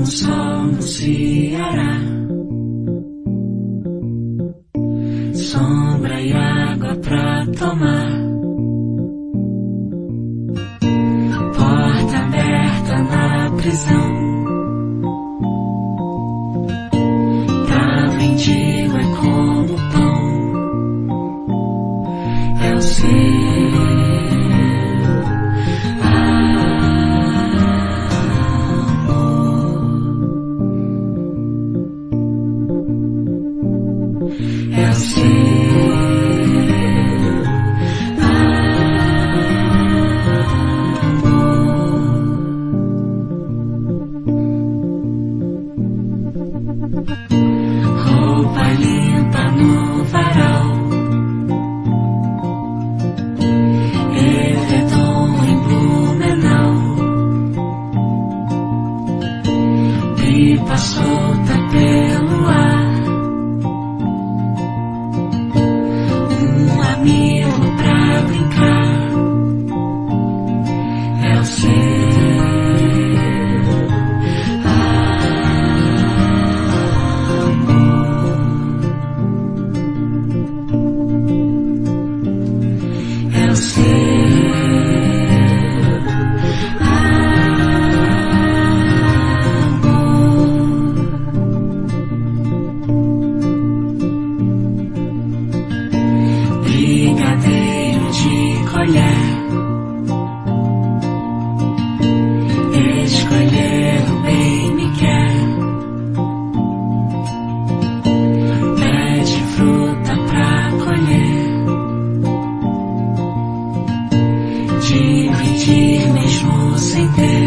sol no Ceará, sombra e água pra tomar, porta aberta na prisão, pra mendigo é como pão, é o seu roupa limpa no varal, edredom em Blumenau, pipa solta pelo ar, um amigo pra brincar, é o seu brigadeiro de colher, escolher o bem me quer, pede fruta pra colher, dividir mesmo sem ter.